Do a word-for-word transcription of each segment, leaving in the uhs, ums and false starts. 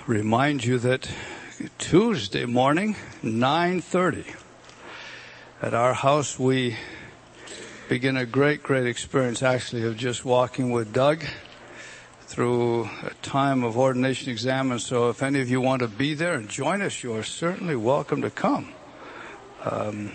remind you that Tuesday morning, nine thirty, at our house we begin a great, great experience actually of just walking with Doug through a time of ordination exam. And so if any of you want to be there and join us, you are certainly welcome to come. Um,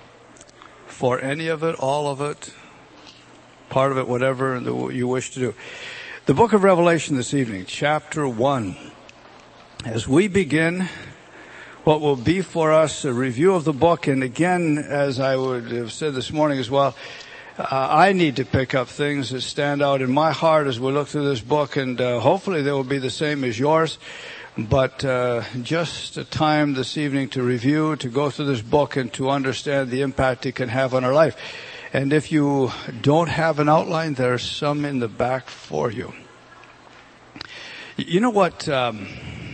for any of it, all of it, part of it, whatever you wish to do. The book of Revelation this evening, chapter one. As we begin what will be for us a review of the book, and again, as I would have said this morning as well, uh, I need to pick up things that stand out in my heart as we look through this book, and uh, hopefully they will be the same as yours. But uh, just a time this evening to review, to go through this book, and to understand the impact it can have on our life. And if you don't have an outline, there's some in the back for you. You know what? Um,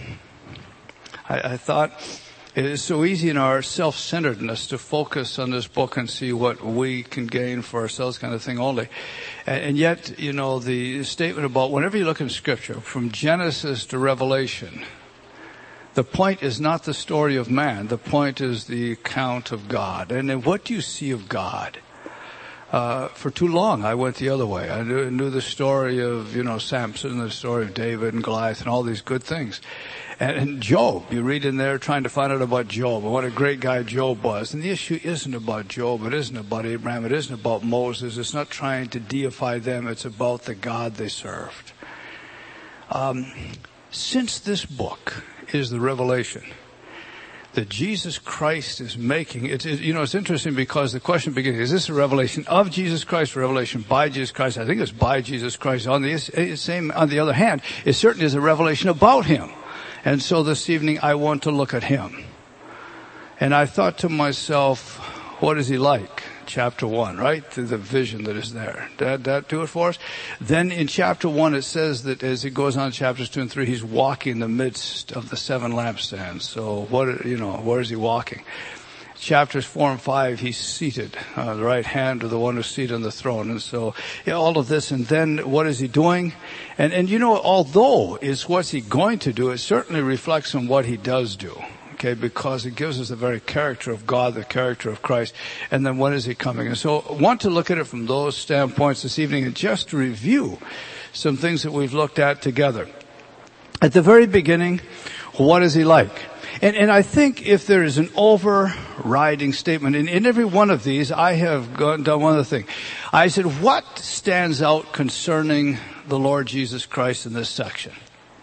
I, I thought it is so easy in our self-centeredness to focus on this book and see what we can gain for ourselves, kind of thing only. And, and yet, you know, the statement about whenever you look in Scripture, from Genesis to Revelation, the point is not the story of man. The point is the account of God. And then what do you see of God? Uh, for too long, I went the other way. I knew, knew the story of, you know, Samson, the story of David and Goliath and all these good things. And, and Job, you read in there trying to find out about Job and what a great guy Job was. And the issue isn't about Job. It isn't about Abraham. It isn't about Moses. It's not trying to deify them. It's about the God they served. Um, since this book is the Revelation that Jesus Christ is making, it, it, you know, it's interesting because the question begins, is this a revelation of Jesus Christ or revelation by Jesus Christ? I think it's by Jesus Christ. On the same, on the other hand, it certainly is a revelation about Him. And so this evening I want to look at Him. And I thought to myself, what is He like? Chapter one, right? The vision that is there. Did that do it for us? Then in chapter one it says that as it goes on chapters two and three, He's walking in the midst of the seven lampstands. So what, you know, where is He walking? Chapters four and five, He's seated on the right hand of the one who's seated on the throne. And so yeah, all of this, and then what is He doing? And, and you know, although it's what's He going to do, it certainly reflects on what He does do. Okay, because it gives us the very character of God, the character of Christ. And then when is He coming? And so I want to look at it from those standpoints this evening and just to review some things that we've looked at together. At the very beginning, what is He like? And, and I think if there is an overriding statement, in, in every one of these, I have gone, done one other thing. I said, what stands out concerning the Lord Jesus Christ in this section?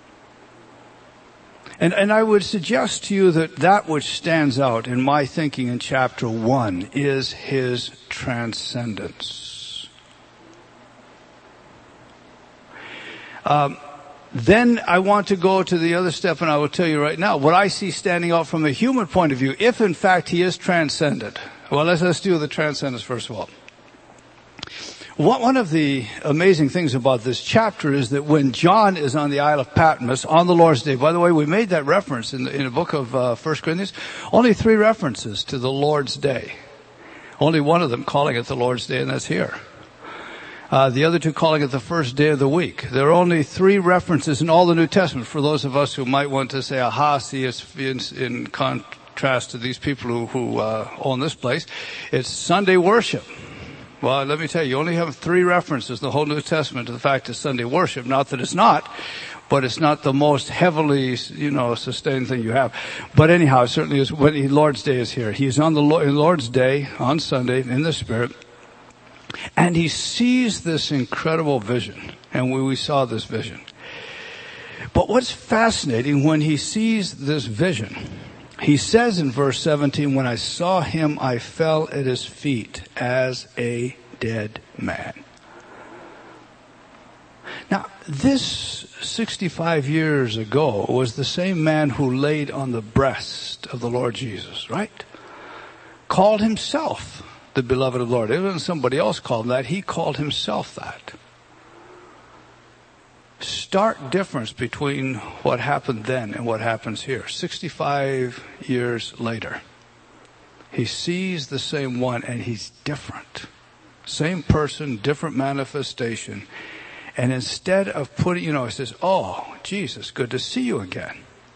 And, and I would suggest to you that that which stands out in my thinking in chapter one is His transcendence. Um, then I want to go to the other step, and I will tell you right now what I see standing out from a human point of view, if in fact He is transcendent. Well, let's, let's do the transcendence first of all. One of the amazing things about this chapter is that when John is on the Isle of Patmos on the Lord's Day, by the way, we made that reference in the, in the book of uh, First Corinthians, only three references to the Lord's Day. Only one of them calling it the Lord's Day, and that's here. Uh, the other two calling it the first day of the week. There are only three references in all the New Testament for those of us who might want to say, aha, see, it's in, in contrast to these people who, who uh, own this place. It's Sunday worship. Well, let me tell you, you only have three references in the whole New Testament to the fact of Sunday worship. Not that it's not, but it's not the most heavily, you know, sustained thing you have. But anyhow, it certainly is when the Lord's Day is here. He's on the Lord's Day on Sunday in the Spirit, and He sees this incredible vision, and we, we saw this vision. But what's fascinating, when He sees this vision, He says in verse seventeen, when I saw Him, I fell at His feet as a dead man. Now, this sixty-five years ago was the same man who laid on the breast of the Lord Jesus, right? Called himself the beloved of the Lord. It wasn't somebody else called him that. He called himself that. Stark difference between what happened then and what happens here. sixty-five years later. He sees the same one and He's different. Same person, different manifestation. And instead of putting, you know, He says, oh, Jesus, good to see you again.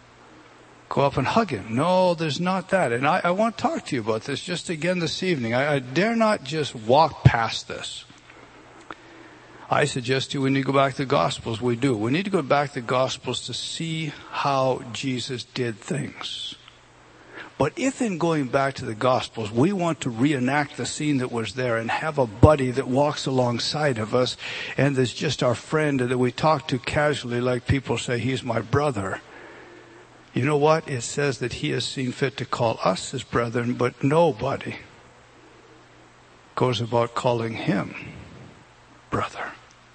go up and hug him. No, there's not that. And I, I want to talk to you about this just again this evening. I, I dare not just walk past this. I suggest to you we need to go back to the Gospels. We do. We need to go back to the Gospels to see how Jesus did things. But if in going back to the Gospels, we want to reenact the scene that was there and have a buddy that walks alongside of us and that's just our friend and that we talk to casually like people say, he's my brother. You know what? It says that he has seen fit to call us his brethren, but nobody goes about calling him brother.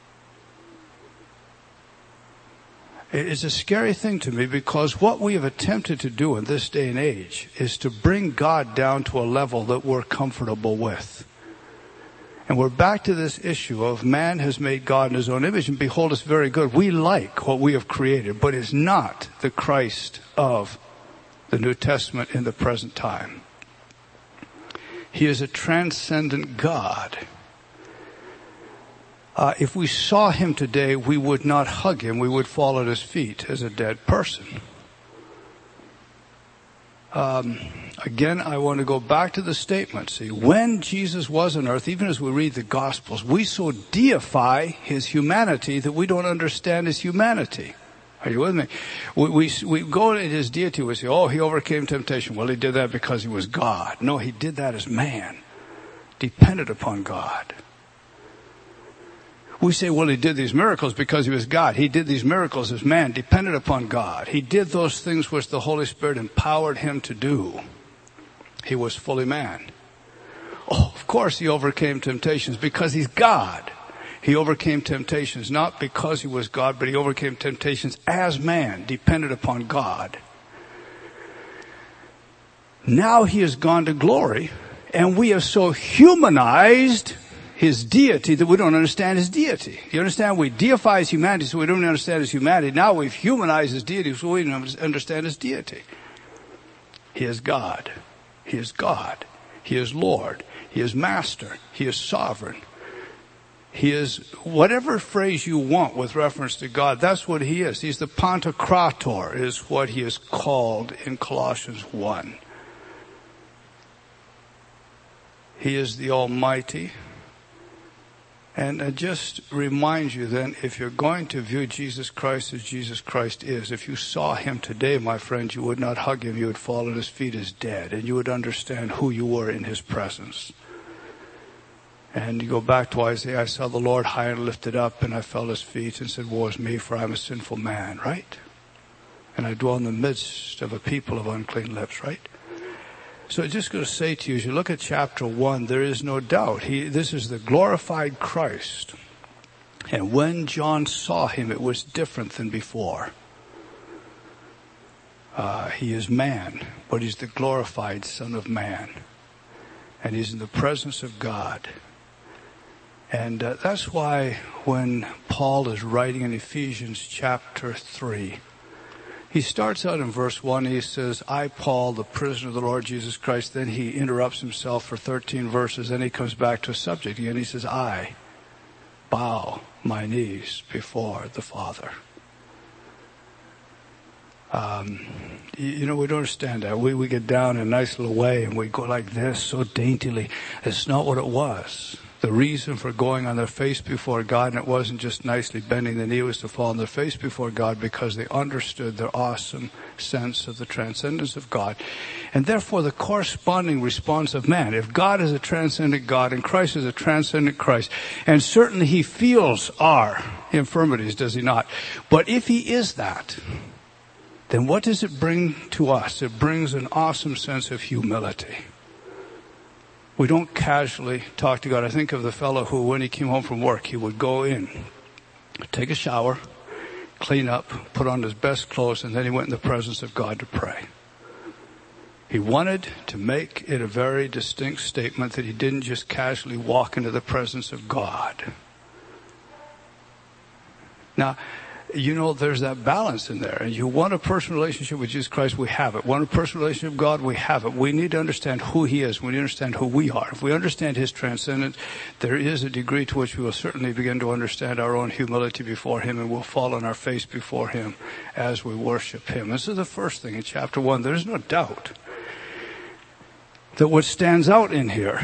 It's a scary thing to me because what we have attempted to do in this day and age is to bring God down to a level that we're comfortable with. And we're back to this issue of man has made God in his own image, and behold, it's very good. We like what we have created, but it's not the Christ of the New Testament in the present time. He is a transcendent God. Uh, if we saw him today, we would not hug him. We would fall at his feet as a dead person. Um, again, I want to go back to the statement. See, when Jesus was on earth, even as we read the Gospels, we so deify his humanity that we don't understand his humanity. Are you with me? We, we, we go at his deity, we say, oh, he overcame temptation. Well, he did that because he was God. No, he did that as man, dependent upon God. We say, well, he did these miracles because he was God. He did these miracles as man, dependent upon God. He did those things which the Holy Spirit empowered him to do. He was fully man. Oh, of course he overcame temptations because he's God. He overcame temptations not because he was God, but he overcame temptations as man, dependent upon God. Now he has gone to glory, and we have so humanized his deity that we don't understand his deity. You understand? We deify his humanity so we don't understand his humanity. Now we've humanized his deity so we don't understand his deity. He is God. He is God. He is Lord. He is Master. He is Sovereign. He is whatever phrase you want with reference to God, that's what he is. He's the Pantocrator is what he is called in Colossians one. He is the Almighty. And I just remind you then, if you're going to view Jesus Christ as Jesus Christ is, if you saw him today, my friends, you would not hug him. You would fall at his feet as dead, and you would understand who you were in his presence. And you go back to Isaiah, I saw the Lord high and lifted up, and I fell at his feet and said, woe is me, for I am a sinful man, right? And I dwell in the midst of a people of unclean lips, right? So I'm just going to say to you, as you look at chapter one, there is no doubt. He, this is the glorified Christ. And when John saw him, it was different than before. Uh, he is man, but he's the glorified Son of Man. And he's in the presence of God. And uh, that's why when Paul is writing in Ephesians chapter three, he starts out in verse one, he says, I, Paul, the prisoner of the Lord Jesus Christ. Then he interrupts himself for thirteen verses. Then he comes back to a subject again. He says, I bow my knees before the Father. Um, you, you know, we don't understand that. We, we get down in a nice little way and we go like this so daintily. It's not what it was. The reason for going on their face before God, and it wasn't just nicely bending the knee, was to fall on their face before God because they understood their awesome sense of the transcendence of God. And therefore the corresponding response of man. If God is a transcendent God and Christ is a transcendent Christ, and certainly he feels our infirmities, does he not? But if he is that, then what does it bring to us? It brings an awesome sense of humility. We don't casually talk to God. I think of the fellow who, when he came home from work, he would go in, take a shower, clean up, put on his best clothes, and then he went in the presence of God to pray. He wanted to make it a very distinct statement that he didn't just casually walk into the presence of God. Now, you know, there's that balance in there. And you want a personal relationship with Jesus Christ, we have it. Want a personal relationship with God, we have it. We need to understand who He is. We need to understand who we are. If we understand His transcendence, there is a degree to which we will certainly begin to understand our own humility before Him, and we'll fall on our face before Him as we worship Him. This is the first thing in chapter one. There's no doubt that what stands out in here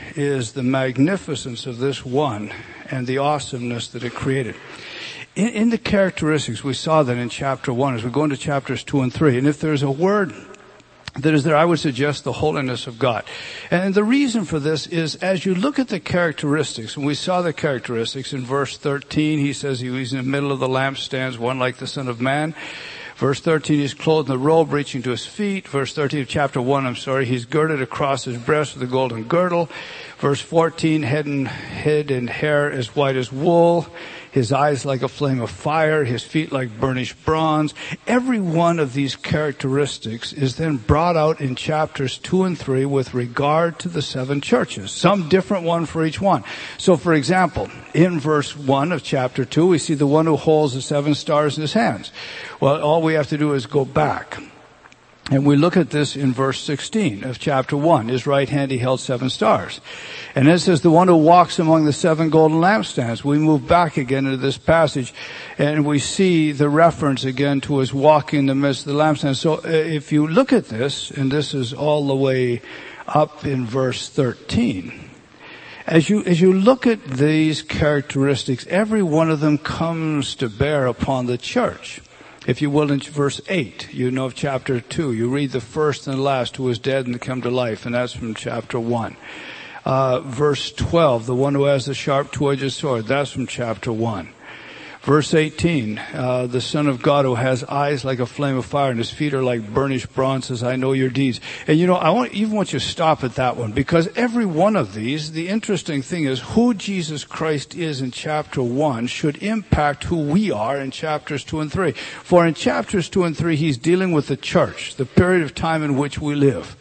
is the magnificence of this one and the awesomeness that it created. In, in the characteristics, we saw that in chapter one as we go into chapters two and three. And if there's a word that is there, I would suggest the holiness of God. And the reason for this is as you look at the characteristics, and we saw the characteristics in verse thirteen, he says he's in the middle of the lampstands, one like the Son of Man. Verse thirteen, he's clothed in the robe reaching to his feet. Verse thirteen of chapter one, I'm sorry, he's girded across his breast with a golden girdle. Verse fourteen, head and, head and hair as white as wool. His eyes like a flame of fire, his feet like burnished bronze. Every one of these characteristics is then brought out in chapters two and three with regard to the seven churches. Some different one for each one. So for example, in verse one of chapter two, we see the one who holds the seven stars in his hands. Well, all we have to do is go back. And we look at this in verse sixteen of chapter one. His right hand he held seven stars. And it says the one who walks among the seven golden lampstands. We move back again into this passage and we see the reference again to his walking in the midst of the lampstands. So if you look at this, and this is all the way up in verse thirteen, as you, as you look at these characteristics, every one of them comes to bear upon the church. If you will, in verse eight, you know of chapter two. You read the first and the last who was dead and come to life, and that's from chapter one. Uh, verse twelve, the one who has the sharp two-edged sword, that's from chapter one. Verse eighteen, uh, the Son of God who has eyes like a flame of fire and his feet are like burnished bronze says, I know your deeds. And you know, I want, even want you to stop at that one because every one of these, the interesting thing is who Jesus Christ is in chapter one should impact who we are in chapters two and three. For in chapters two and three, he's dealing with the church, the period of time in which we live.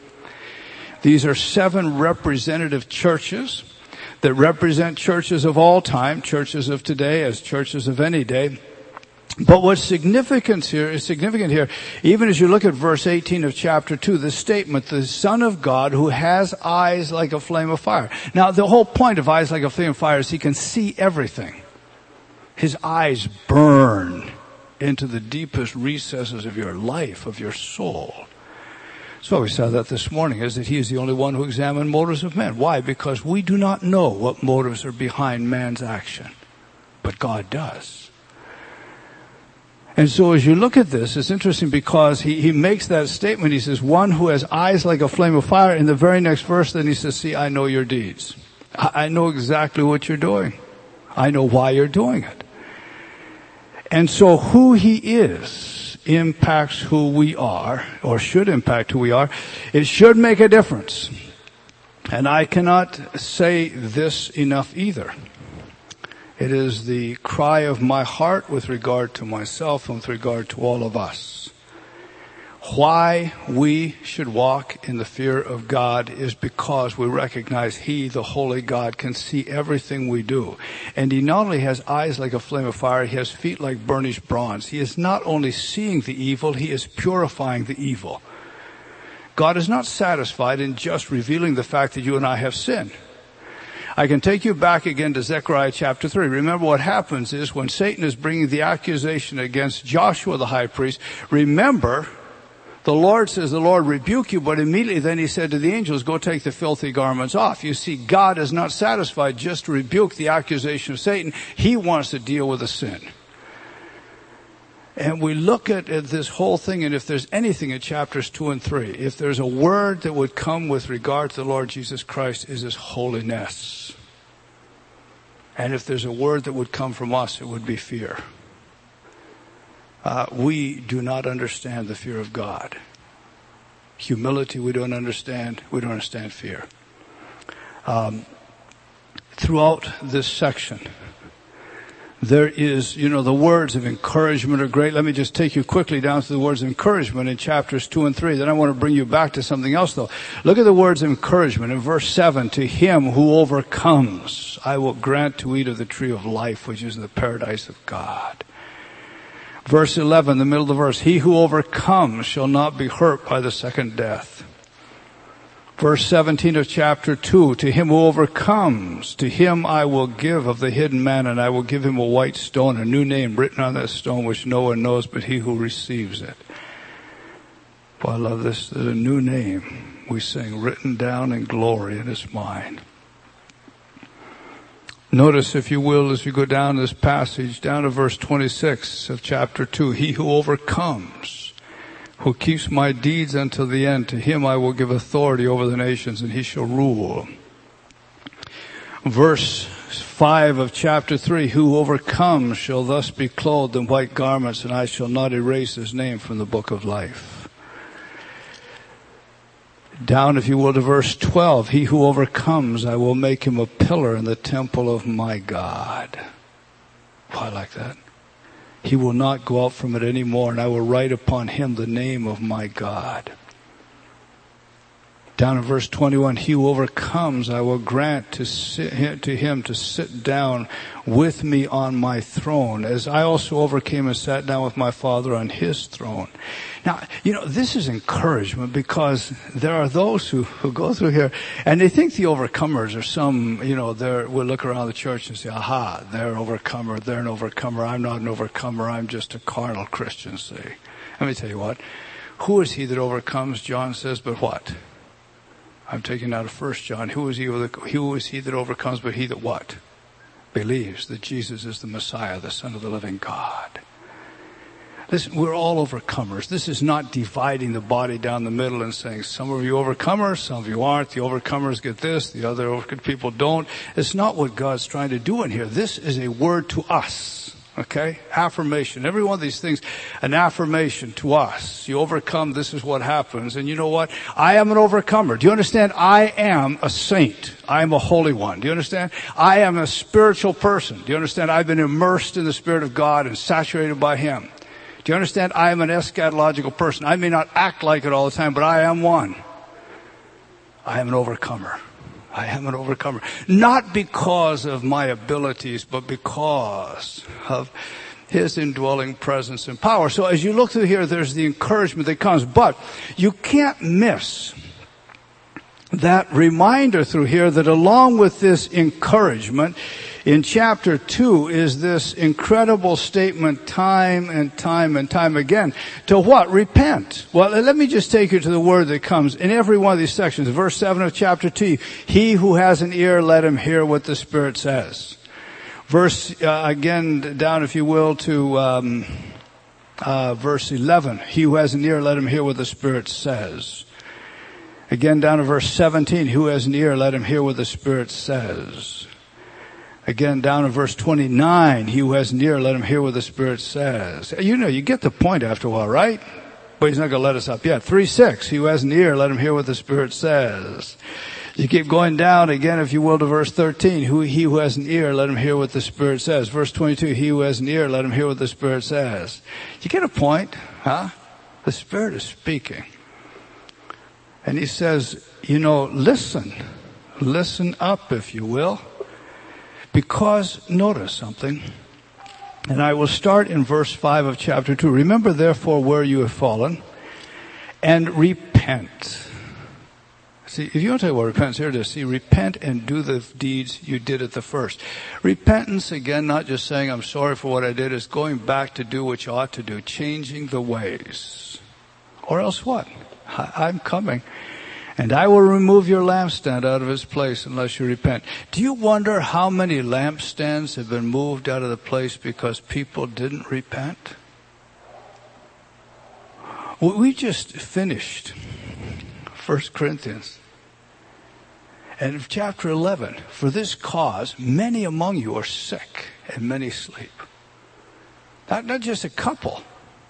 These are seven representative churches that represent churches of all time, churches of today as churches of any day. But what's significant here is significant here, even as you look at verse eighteen of chapter two, the statement, the Son of God who has eyes like a flame of fire. Now, the whole point of eyes like a flame of fire is he can see everything. His eyes burn into the deepest recesses of your life, of your soul. So we saw that this morning, is that he is the only one who examined motives of men. Why? Because we do not know what motives are behind man's action. But God does. And so as you look at this, it's interesting because he, he makes that statement. He says, one who has eyes like a flame of fire. In the very next verse, then he says, see, I know your deeds. I, I know exactly what you're doing. I know why you're doing it. And so who he is impacts who we are, or should impact who we are. It should make a difference. And I cannot say this enough either. It is the cry of my heart with regard to myself and with regard to all of us. Why we should walk in the fear of God is because we recognize He, the Holy God, can see everything we do. And He not only has eyes like a flame of fire, He has feet like burnished bronze. He is not only seeing the evil, He is purifying the evil. God is not satisfied in just revealing the fact that you and I have sinned. I can take you back again to Zechariah chapter three. Remember what happens is when Satan is bringing the accusation against Joshua the high priest, remember, the Lord says, the Lord rebuke you, but immediately then he said to the angels, go take the filthy garments off. You see, God is not satisfied just to rebuke the accusation of Satan. He wants to deal with the sin. And we look at, at this whole thing, and if there's anything in chapters two and three, if there's a word that would come with regard to the Lord Jesus Christ, is His holiness. And if there's a word that would come from us, it would be fear. Uh, we do not understand the fear of God. Humility, we don't understand. We don't understand fear. Um, throughout this section, there is, you know, the words of encouragement are great. Let me just take you quickly down to the words of encouragement in chapters two and three. Then I want to bring you back to something else, though. Look at the words of encouragement in verse seven. To him who overcomes, I will grant to eat of the tree of life, which is in the paradise of God. Verse eleven, the middle of the verse, he who overcomes shall not be hurt by the second death. Verse seventeen of chapter two, to him who overcomes, to him I will give of the hidden manna, and I will give him a white stone, a new name written on that stone, which no one knows but he who receives it. Boy, I love this. There's a new name we sing, written down in glory, and it's mine. Notice, if you will, as you go down this passage, down to verse twenty-six of chapter two, he who overcomes, who keeps my deeds until the end, to him I will give authority over the nations, and he shall rule. Verse five of chapter three, who overcomes shall thus be clothed in white garments, and I shall not erase his name from the book of life. Down, if you will, to verse twelve, he who overcomes, I will make him a pillar in the temple of my God. Oh, I like that. He will not go out from it any more, and I will write upon him the name of my God. Down in verse twenty-one, he who overcomes, I will grant to, sit, to him to sit down with me on my throne, as I also overcame and sat down with my Father on his throne. Now, you know, this is encouragement, because there are those who, who go through here and they think the overcomers are some, you know, they're, we'll look around the church and say, aha, they're an overcomer, they're an overcomer, I'm not an overcomer, I'm just a carnal Christian, see. Let me tell you what, who is he that overcomes, John says, but what? I'm taking out of First John. Who is he, who is he that overcomes but he that what? Believes that Jesus is the Messiah, the Son of the living God. Listen, we're all overcomers. This is not dividing the body down the middle and saying, some of you overcomers, some of you aren't. The overcomers get this, the other people don't. It's not what God's trying to do in here. This is a word to us. Okay? Affirmation. Every one of these things, an affirmation to us. You overcome, this is what happens. And you know what? I am an overcomer. Do you understand? I am a saint. I am a holy one. Do you understand? I am a spiritual person. Do you understand? I've been immersed in the Spirit of God and saturated by Him. Do you understand? I am an eschatological person. I may not act like it all the time, but I am one. I am an overcomer. I am an overcomer. Not because of my abilities, but because of His indwelling presence and power. So as you look through here, there's the encouragement that comes. But you can't miss that reminder through here that along with this encouragement, in chapter two is this incredible statement time and time and time again. To what? Repent. Well, let me just take you to the word that comes in every one of these sections. Verse seven of chapter two. He who has an ear, let him hear what the Spirit says. Verse, uh, again, down if you will to, um, uh, verse eleven. He who has an ear, let him hear what the Spirit says. Again, down to verse seventeen. Who has an ear, let him hear what the Spirit says. Again, down in verse twenty-nine, he who has an ear, let him hear what the Spirit says. You know, you get the point after a while, right? But He's not going to let us up yet. three six, he who has an ear, let him hear what the Spirit says. You keep going down again, if you will, to verse thirteen. Who, he who has an ear, let him hear what the Spirit says. Verse twenty-two, he who has an ear, let him hear what the Spirit says. You get a point, huh? The Spirit is speaking. And He says, you know, listen. Listen up, if you will. Because, notice something, and I will start in verse five of chapter two. Remember therefore where you have fallen, and repent. See, if you want to tell you what repentance, here it is. See, repent and do the deeds you did at the first. Repentance, again, not just saying I'm sorry for what I did, is going back to do what you ought to do, changing the ways. Or else what? I'm coming. And I will remove your lampstand out of its place unless you repent. Do you wonder how many lampstands have been moved out of the place because people didn't repent? We just finished First Corinthians. And in chapter eleven, for this cause, many among you are sick and many sleep. Not, not just a couple.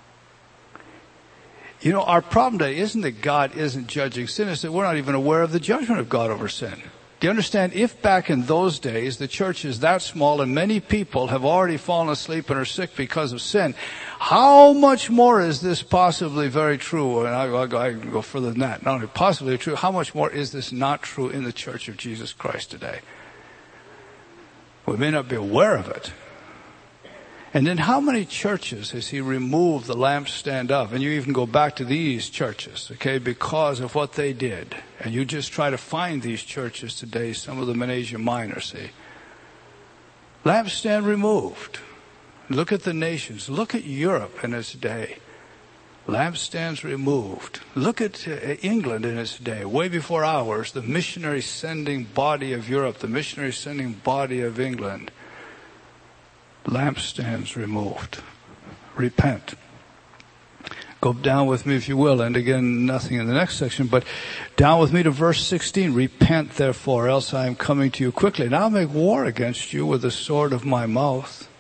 You know, our problem today isn't that God isn't judging sin, it's that we're not even aware of the judgment of God over sin. Do you understand? If back in those days the church is that small and many people have already fallen asleep and are sick because of sin, how much more is this possibly very true? And I, I, I can go further than that. Not only possibly true, how much more is this not true in the Church of Jesus Christ today? We may not be aware of it. And then how many churches has he removed the lampstand of? And you even go back to these churches, okay, because of what they did. And you just try to find these churches today, some of them in Asia Minor, see. Lampstand removed. Look at the nations. Look at Europe in its day. Lampstands removed. Look at uh, England in its day, way before ours, the missionary sending body of Europe, the missionary sending body of England. Lampstands removed. Repent. Go down with me if you will, and again, nothing in the next section, but down with me to verse sixteen. Repent therefore, else I am coming to you quickly, and I'll make war against you with the sword of my mouth.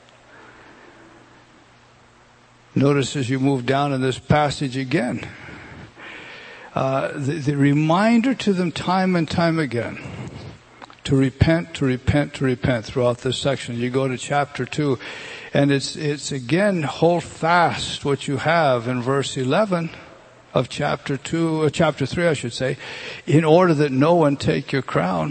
Notice as you move down in this passage again, uh, the, the reminder to them time and time again, to repent, to repent, to repent throughout this section. You go to chapter two, and it's, it's again, hold fast what you have in verse eleven of chapter two, or chapter three, I should say, in order that no one take your crown.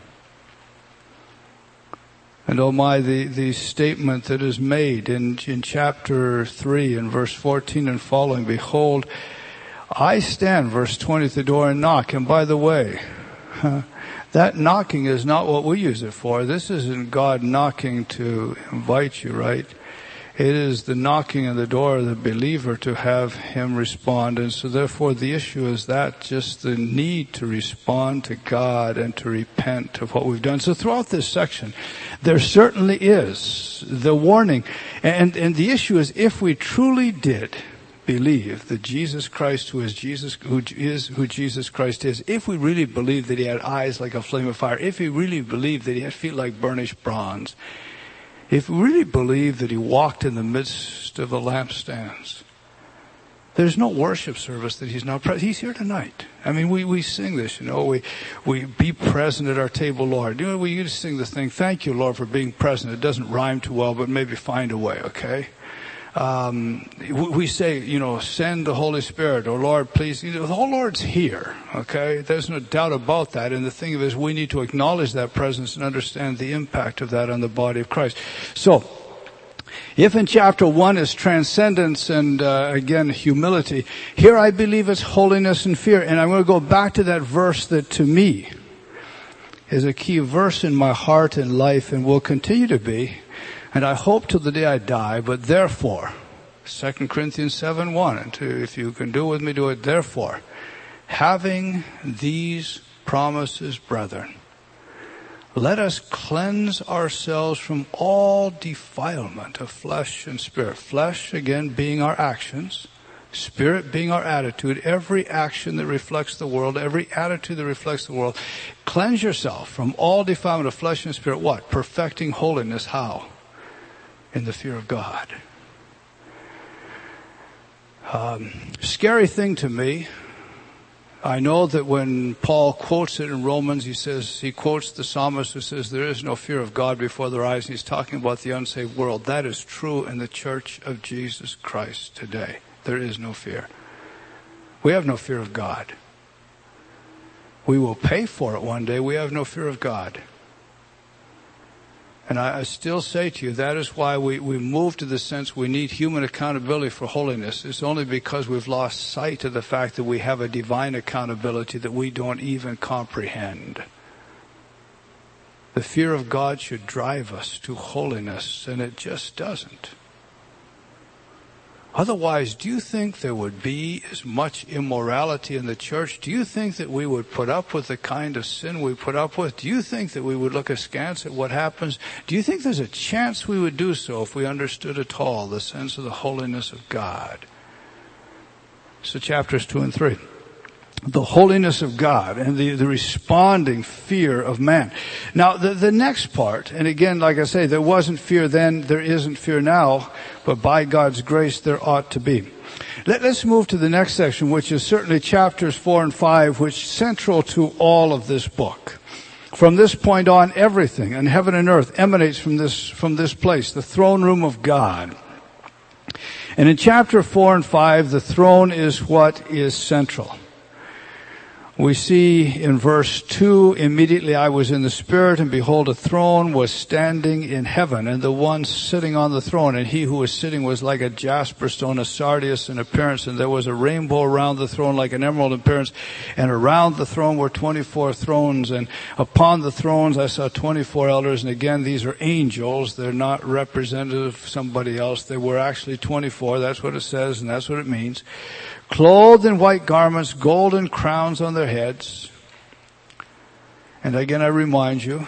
And oh my, the, the statement that is made in, in chapter three in verse fourteen and following, behold, I stand, verse twenty, at the door and knock. And by the way, huh, that knocking is not what we use it for. This isn't God knocking to invite you, right? It is the knocking on the door of the believer to have him respond. And so therefore the issue is that, just the need to respond to God and to repent of what we've done. So throughout this section, there certainly is the warning. And, and the issue is, if we truly did believe that Jesus Christ, who is Jesus, who is who Jesus Christ is, if we really believed that he had eyes like a flame of fire, if we really believed that he had feet like burnished bronze, if we really believe that he walked in the midst of the lampstands, there's no worship service that he's not present. He's here tonight. I mean, we, we sing this, you know, we, we be present at our table, Lord. You know, we used to sing the thing, thank you, Lord, for being present. It doesn't rhyme too well, but maybe find a way, okay? Um, we say, you know, send the Holy Spirit, or Lord, please. You know, the whole Lord's here, okay? There's no doubt about that. And the thing is, we need to acknowledge that presence and understand the impact of that on the body of Christ. So, if in chapter one is transcendence and, uh, again, humility, here I believe it's holiness and fear. And I'm going to go back to that verse that, to me, is a key verse in my heart and life and will continue to be. And I hope till the day I die, but therefore, Second Corinthians seven one, and to, if you can do it with me, do it. Therefore, having these promises, brethren, let us cleanse ourselves from all defilement of flesh and spirit. Flesh, again, being our actions. Spirit being our attitude. Every action that reflects the world, every attitude that reflects the world. Cleanse yourself from all defilement of flesh and spirit. What? Perfecting holiness. How? In the fear of God. Um, scary thing to me. I know that when Paul quotes it in Romans, he says, he quotes the psalmist who says, there is no fear of God before their eyes. And he's talking about the unsaved world. That is true in the church of Jesus Christ today. There is no fear. We have no fear of God. We will pay for it one day. We have no fear of God. And I, I still say to you, that is why we, we move to the sense we need human accountability for holiness. It's only because we've lost sight of the fact that we have a divine accountability that we don't even comprehend. The fear of God should drive us to holiness, and it just doesn't. Otherwise, do you think there would be as much immorality in the church? Do you think that we would put up with the kind of sin we put up with? Do you think that we would look askance at what happens? Do you think there's a chance we would do so if we understood at all the sense of the holiness of God? So chapters two and three. The holiness of God and the, the responding fear of man. Now, the, the next part, and again, like I say, there wasn't fear then, there isn't fear now, but by God's grace there ought to be. Let, let's move to the next section, which is certainly chapters four and five, which is central to all of this book. From this point on, everything in heaven and earth emanates from this, from this place, the throne room of God. And in chapter four and five, the throne is what is central. We see in verse two, immediately I was in the Spirit, and behold, a throne was standing in heaven, and the one sitting on the throne, and he who was sitting was like a jasper stone, a sardius in appearance, and there was a rainbow around the throne like an emerald in appearance, and around the throne were twenty-four thrones, and upon the thrones I saw twenty-four elders, and again, these are angels. They're not representative of somebody else. They were actually twenty-four. That's what it says, and that's what it means. Clothed in white garments, golden crowns on their heads. And again, I remind you,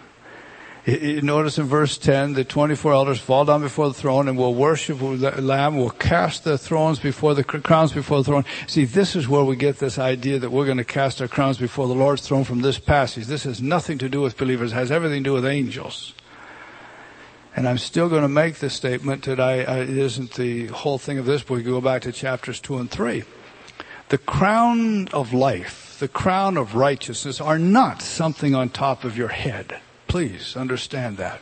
you notice in verse ten, the twenty-four elders fall down before the throne and will worship the Lamb, will cast their thrones before the crowns before the throne. See, this is where we get this idea that we're going to cast our crowns before the Lord's throne from this passage. This has nothing to do with believers. It has everything to do with angels. And I'm still going to make this statement that I, I, it isn't the whole thing of this book. You go back to chapters two and three. The crown of life, the crown of righteousness are not something on top of your head. Please understand that.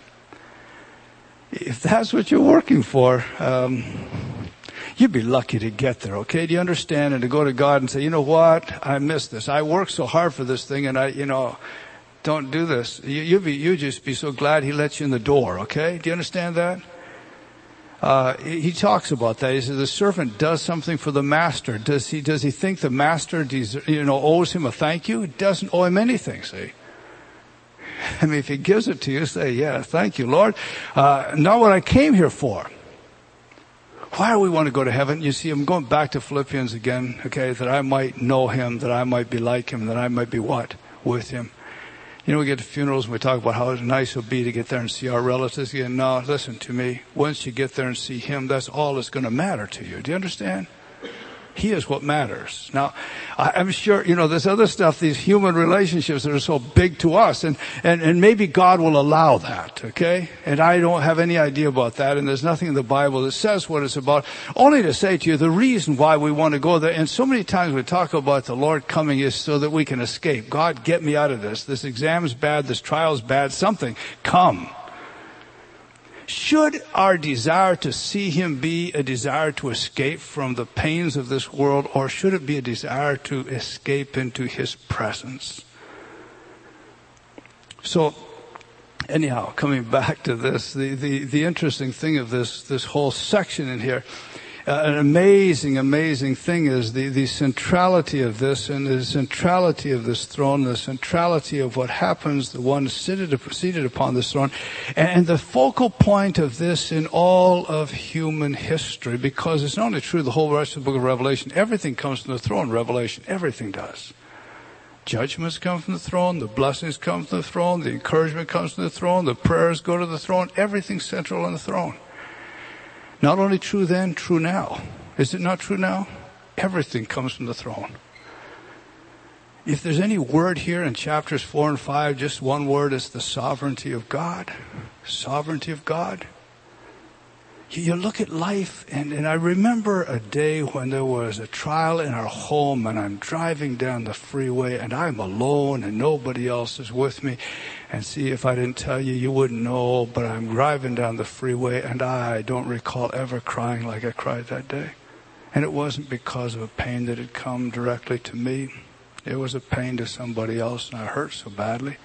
If that's what you're working for, um, you'd be lucky to get there, okay? Do you understand? And to go to God and say, you know what? I missed this. I worked so hard for this thing, and I, you know... Don't do this. You, you'll be, you just be so glad he let you in the door, okay? Do you understand that? Uh, he talks about that. He says the servant does something for the master. Does he, does he think the master, des- you know, owes him a thank you? He doesn't owe him anything, see? I mean, if he gives it to you, say, yeah, thank you, Lord. Uh, not what I came here for. Why do we want to go to heaven? You see, I'm going back to Philippians again, okay, that I might know him, that I might be like him, that I might be what? With him. You know, we get to funerals and we talk about how nice it would be to get there and see our relatives again. No, listen to me. Once you get there and see him, that's all that's going to matter to you. Do you understand? He is what matters. Now, I'm sure, you know, there's other stuff, these human relationships that are so big to us, and, and, and maybe God will allow that, okay? And I don't have any idea about that, and there's nothing in the Bible that says what it's about. Only to say to you, the reason why we want to go there, and so many times we talk about the Lord coming is so that we can escape. God, get me out of this. This exam's bad, this trial's bad, something. Come. Should our desire to see him be a desire to escape from the pains of this world, or should it be a desire to escape into his presence? So, anyhow, coming back to this, the, the, the interesting thing of this, this whole section in here, Uh, an amazing, amazing thing is the, the centrality of this, and the centrality of this throne, the centrality of what happens, the one seated, seated upon this throne, and, and the focal point of this in all of human history, because it's not only true the whole rest of the book of Revelation, everything comes from the throne, Revelation, everything does. Judgments come from the throne, the blessings come from the throne, the encouragement comes from the throne, the prayers go to the throne, everything's central on the throne. Not only true then, true now. Is it not true now? Everything comes from the throne. If there's any word here in chapters four and five, just one word, is the sovereignty of God. Sovereignty of God. You look at life, and, and I remember a day when there was a trial in our home, and I'm driving down the freeway, and I'm alone, and nobody else is with me. And see, if I didn't tell you, you wouldn't know, but I'm driving down the freeway, and I don't recall ever crying like I cried that day. And it wasn't because of a pain that had come directly to me. It was a pain to somebody else, and I hurt so badly.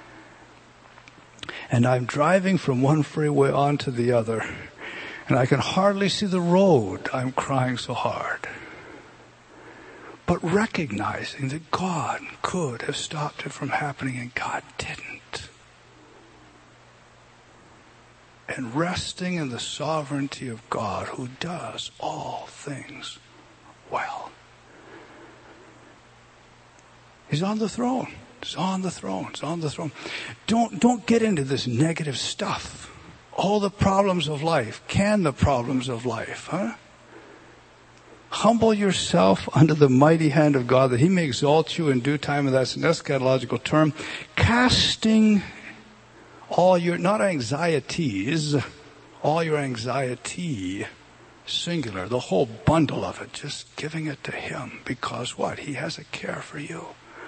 And I'm driving from one freeway on to the other, and I can hardly see the road. I'm crying so hard. But recognizing that God could have stopped it from happening, and God didn't. And resting in the sovereignty of God, who does all things well. He's on the throne. He's on the throne. He's on the throne. Don't, don't get into this negative stuff. All the problems of life. Can the problems of life, huh? Humble yourself under the mighty hand of God, that he may exalt you in due time, and that's an eschatological term. Casting all your, not anxieties, all your anxiety, singular, the whole bundle of it, just giving it to him. Because what? He has a care for you.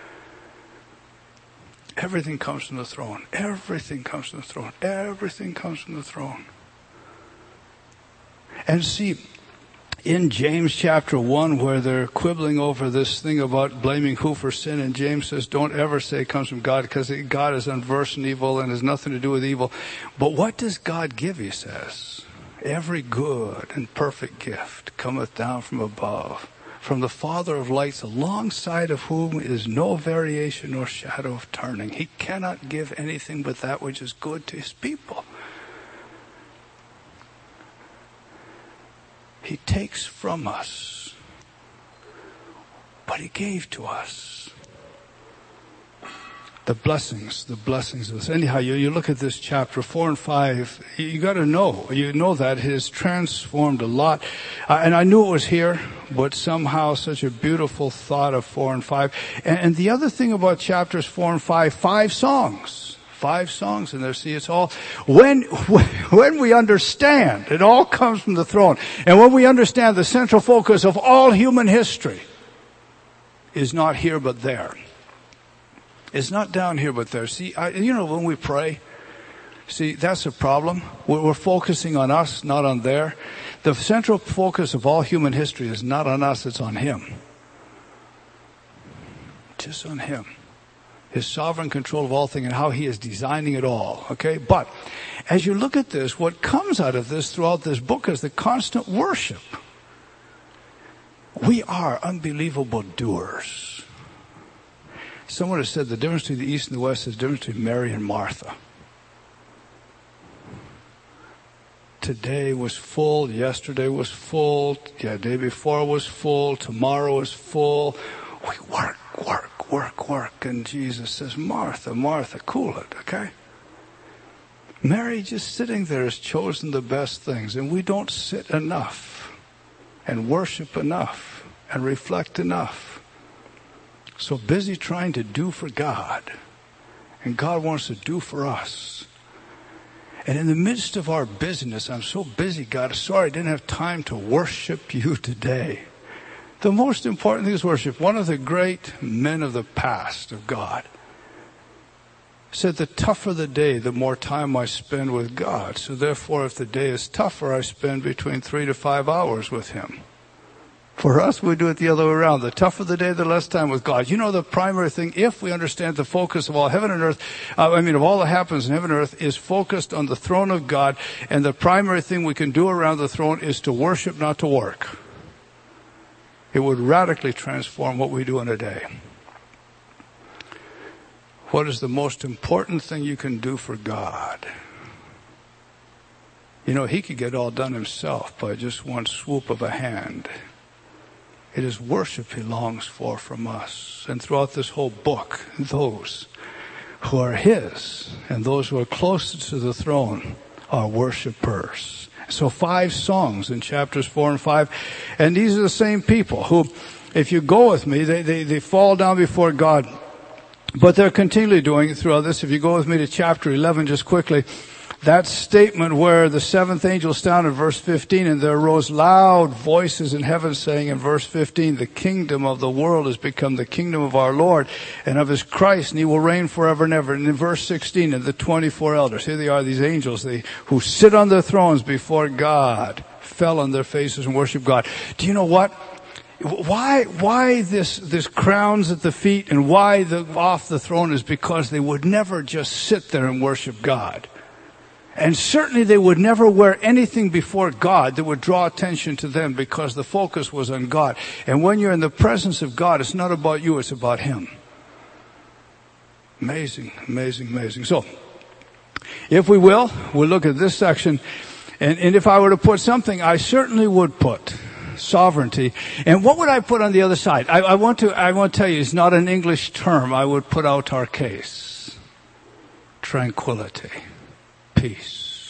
Everything comes from the throne. Everything comes from the throne. Everything comes from the throne. And see, in James chapter one, where they're quibbling over this thing about blaming who for sin, and James says, don't ever say it comes from God, because God is unversed in evil and has nothing to do with evil. But what does God give, he says? Every good and perfect gift cometh down from above, from the Father of lights, alongside of whom is no variation nor shadow of turning. He cannot give anything but that which is good to his people. He takes from us, but he gave to us. The blessings, the blessings of this. Anyhow, you, you look at this chapter four and five, you, you got to know, you know that it has transformed a lot. Uh, and I knew it was here, but somehow such a beautiful thought of four and five. And, and the other thing about chapters four and five, five songs. Five songs in there. See, it's all, when, when we understand, it all comes from the throne. And when we understand the central focus of all human history is not here but there. It's not down here but there. See, I, you know, when we pray, see, that's a problem. We're, we're focusing on us, not on there. The central focus of all human history is not on us, it's on him. Just on him. His sovereign control of all things and how he is designing it all. Okay? But as you look at this, what comes out of this throughout this book is the constant worship. We are unbelievable doers. Someone has said the difference between the East and the West is the difference between Mary and Martha. Today was full, yesterday was full, yeah, the day before was full, tomorrow is full. We work, work, work, work. And Jesus says, Martha, Martha, cool it, okay? Mary just sitting there has chosen the best things. And we don't sit enough and worship enough and reflect enough. So busy trying to do for God. And God wants to do for us. And in the midst of our busyness, I'm so busy, God, sorry I didn't have time to worship you today. The most important thing is worship. One of the great men of the past of God said, the tougher the day, the more time I spend with God. So therefore, if the day is tougher, I spend between three to five hours with him. For us, we do it the other way around. The tougher the day, the less time with God. You know, the primary thing, if we understand the focus of all heaven and earth, uh, I mean, of all that happens in heaven and earth, is focused on the throne of God. And the primary thing we can do around the throne is to worship, not to work. It would radically transform what we do in a day. What is the most important thing you can do for God? You know, he could get all done himself by just one swoop of a hand. It is worship he longs for from us. And throughout this whole book, those who are his and those who are closest to the throne are worshipers. So five songs in chapters four and five. And these are the same people who, if you go with me, they, they, they fall down before God. But they're continually doing it throughout this. If you go with me to chapter eleven just quickly, that statement where the seventh angel is down in verse fifteen, and there arose loud voices in heaven saying in verse fifteen, the kingdom of the world has become the kingdom of our Lord and of his Christ, and he will reign forever and ever. And in verse sixteen, and the twenty-four elders, here they are, these angels, they, who sit on their thrones before God, fell on their faces and worship God. Do you know what? Why, why this, this crowns at the feet and why the, off the throne is because they would never just sit there and worship God. And certainly they would never wear anything before God that would draw attention to them because the focus was on God. And when you're in the presence of God, it's not about you, it's about him. Amazing, amazing, amazing. So, if we will, we'll look at this section. And, and if I were to put something, I certainly would put sovereignty. And what would I put on the other side? I, I want to, I want to tell you, it's not an English term. I would put out our case. Tranquility. Peace.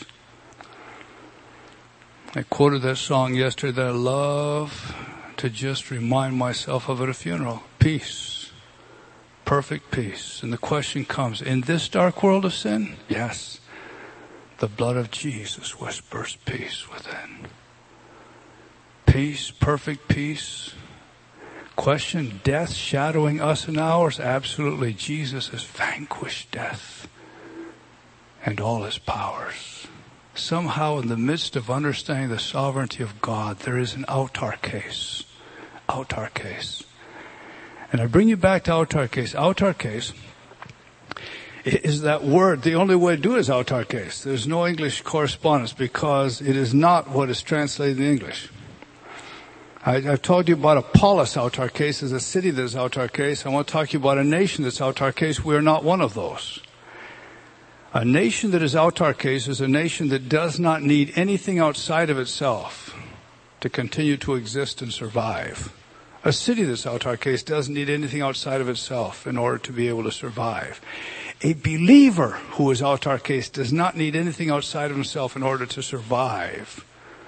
I quoted that song yesterday that I love to just remind myself of at a funeral. Peace. Perfect peace. And the question comes, in this dark world of sin? Yes. The blood of Jesus whispers peace within. Peace, perfect peace. Question, death shadowing us and ours? Absolutely. Jesus has vanquished death and all his powers. somehow in the midst of understanding the sovereignty of God, there is an autarkes. Autarkes. And I bring you back to autarkes. Autarkes is that word. The only way to do it is autarkes. There's no English correspondence because it is not what is translated in English. I, I've told you about a polis autarkes, is a city that is autarkes. I want to talk to you about a nation that's autarkes. We are not one of those. A nation that is autarkes is a nation that does not need anything outside of itself to continue to exist and survive. A city that's autarkes doesn't need anything outside of itself in order to be able to survive. A believer who is autarkes does not need anything outside of himself in order to survive.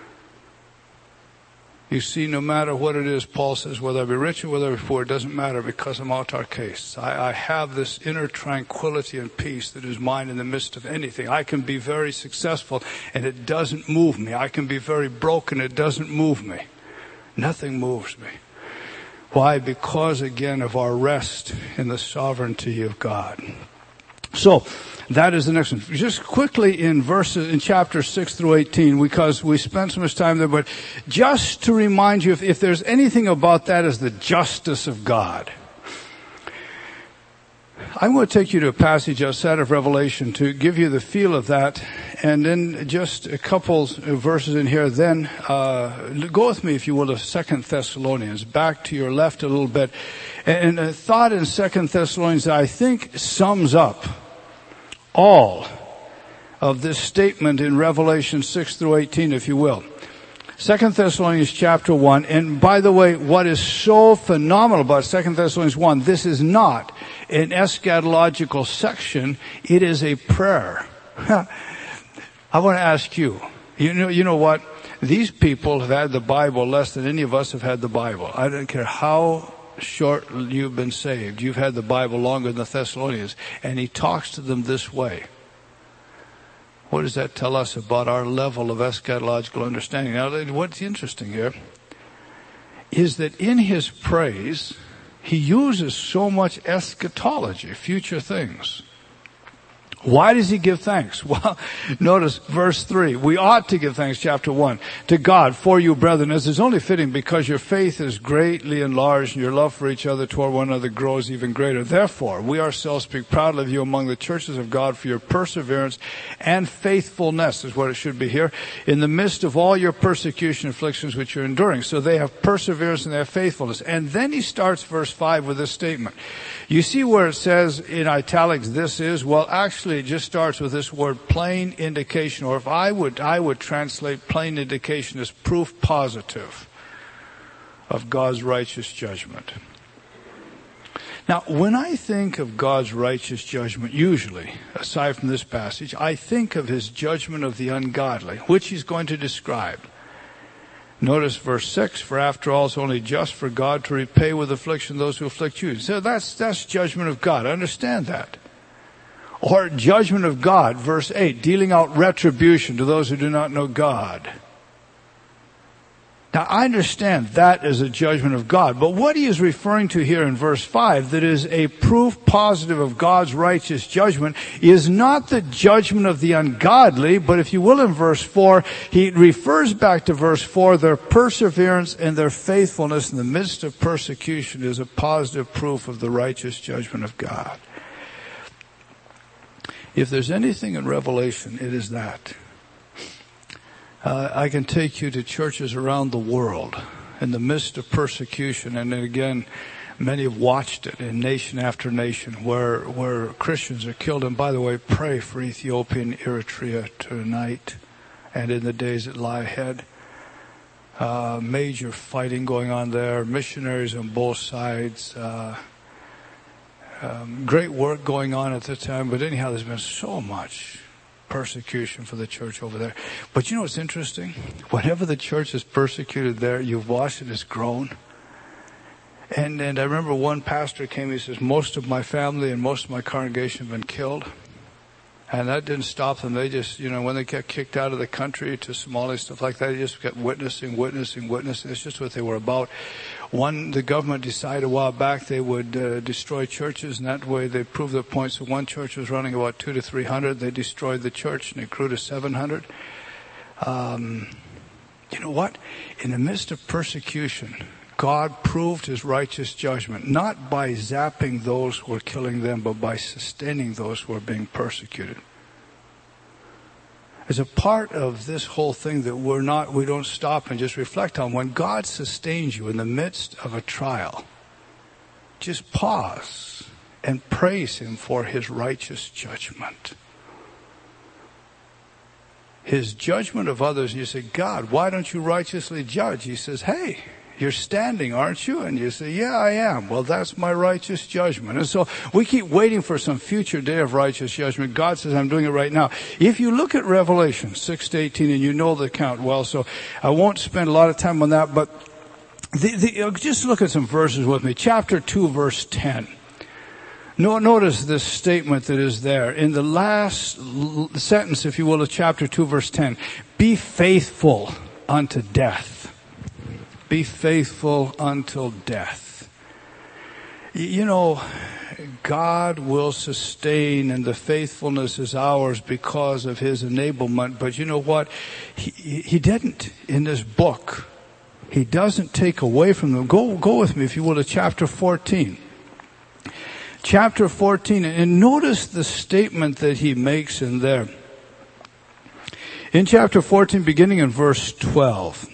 You see, no matter what it is, Paul says, whether I be rich or whether I be poor, it doesn't matter because I'm autarkes. I, I have this inner tranquility and peace that is mine in the midst of anything. I can be very successful and it doesn't move me. I can be very broken, it doesn't move me. Nothing moves me. Why? Because, again, of our rest in the sovereignty of God. So, that is the next one. Just quickly in verses, in chapter six through eighteen, because we spent so much time there, but just to remind you, if, if there's anything about that as the justice of God. I'm going to take you to a passage outside of Revelation to give you the feel of that, and then just a couple of verses in here. Then uh, go with me, if you will, to Second Thessalonians, back to your left a little bit. And a thought in Second Thessalonians that I think sums up all of this statement in Revelation six through eighteen, if you will. Second Thessalonians chapter one, and by the way, what is so phenomenal about Second Thessalonians one, this is not an eschatological section, it is a prayer. I want to ask you, you know, you know what? These people have had the Bible less than any of us have had the Bible. I don't care how short you've been saved. You've had the Bible longer than the Thessalonians. And he talks to them this way. What does that tell us about our level of eschatological understanding? Now, what's interesting here is that in his praise, he uses so much eschatology, future things. Why does he give thanks? Well, notice verse three. We ought to give thanks, chapter one, to God for you, brethren, as is only fitting, because your faith is greatly enlarged and your love for each other toward one another grows even greater. Therefore, we ourselves speak proudly of you among the churches of God for your perseverance and faithfulness, is what it should be here, in the midst of all your persecution and afflictions which you're enduring. So they have perseverance and they have faithfulness. And then he starts verse five with this statement. You see where it says in italics, this is, well, actually, it just starts with this word plain indication, or if I would, I would translate plain indication as proof positive of God's righteous judgment. Now, when I think of God's righteous judgment, usually, aside from this passage, I think of his judgment of the ungodly, which he's going to describe. Notice verse six, for after all it's only just for God to repay with affliction those who afflict you. So that's, that's judgment of God. I understand that. Or judgment of God, verse eight, dealing out retribution to those who do not know God. Now, I understand that is a judgment of God, but what he is referring to here in verse five, that is a proof positive of God's righteous judgment, is not the judgment of the ungodly, but if you will, in verse four, he refers back to verse four, their perseverance and their faithfulness in the midst of persecution is a positive proof of the righteous judgment of God. If there's anything in Revelation, it is that. Uh, I can take you to churches around the world in the midst of persecution, and then again, many have watched it in nation after nation where where Christians are killed. And by the way, pray for Ethiopia and Eritrea tonight and in the days that lie ahead. Uh, major fighting going on there, missionaries on both sides. Uh, um, great work going on at the time, but anyhow, there's been so much persecution for the church over there. But you know what's interesting? Whenever the church is persecuted there, you've watched it has grown. And and I remember one pastor came, he says, most of my family and most of my congregation have been killed. And that didn't stop them. They just, you know, when they got kicked out of the country to Somalia, stuff like that, they just kept witnessing, witnessing, witnessing. It's just what they were about. One, the government decided a while back they would uh, destroy churches, and that way they proved their point. So one church was running about two to three hundred. They destroyed the church, and it grew to seven hundred. Um, you know what? In the midst of persecution, God proved his righteous judgment, not by zapping those who were killing them, but by sustaining those who were being persecuted. As a part of this whole thing that we're not, we don't stop and just reflect on, when God sustains you in the midst of a trial, just pause and praise him for his righteous judgment. His judgment of others, and you say, God, why don't you righteously judge? He says, hey, you're standing, aren't you? And you say, yeah, I am. Well, that's my righteous judgment. And so we keep waiting for some future day of righteous judgment. God says, I'm doing it right now. If you look at Revelation six to eighteen, and you know the account well, so I won't spend a lot of time on that, but the, the, just look at some verses with me. Chapter two, verse ten. No, notice this statement that is there. In the last sentence, if you will, of chapter two, verse ten. Be faithful unto death. Be faithful until death. You know, God will sustain, and the faithfulness is ours because of his enablement. But you know what? He, he didn't in this book. He doesn't take away from them. Go, go with me, if you will, to chapter fourteen. Chapter fourteen, and notice the statement that he makes in there. In chapter fourteen, beginning in verse twelve.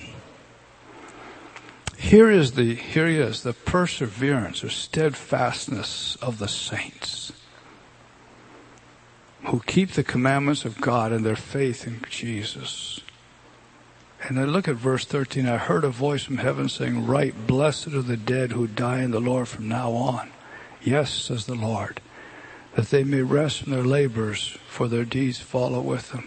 Here is the, here he is, the perseverance or steadfastness of the saints who keep the commandments of God and their faith in Jesus. And then look at verse thirteen. I heard a voice from heaven saying, write, blessed are the dead who die in the Lord from now on. Yes, says the Lord, that they may rest from their labors, for their deeds follow with them.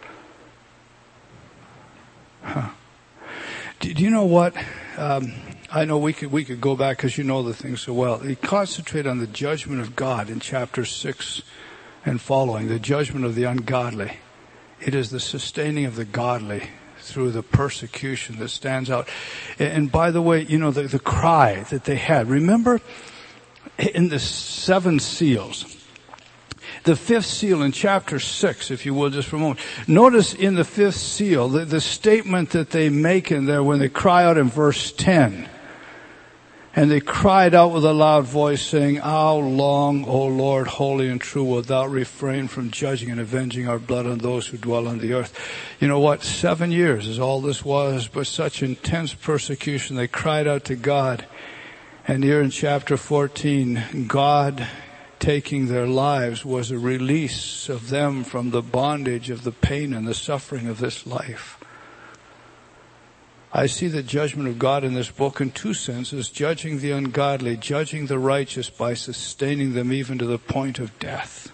Huh. Do, do you know what? Um, I know we could we could go back because you know the thing so well. You concentrate on the judgment of God in chapter six and following, the judgment of the ungodly. It is the sustaining of the godly through the persecution that stands out. And by the way, you know, the, the cry that they had. Remember in the seven seals, the fifth seal in chapter six, if you will, just for a moment. Notice in the fifth seal, the, the statement that they make in there when they cry out in verse ten. And they cried out with a loud voice, saying, how long, O Lord, holy and true, wilt thou refrain from judging and avenging our blood on those who dwell on the earth? You know what? Seven years is all this was, but such intense persecution. They cried out to God. And here in chapter fourteen, God taking their lives was a release of them from the bondage of the pain and the suffering of this life. I see the judgment of God in this book in two senses: judging the ungodly, judging the righteous by sustaining them even to the point of death.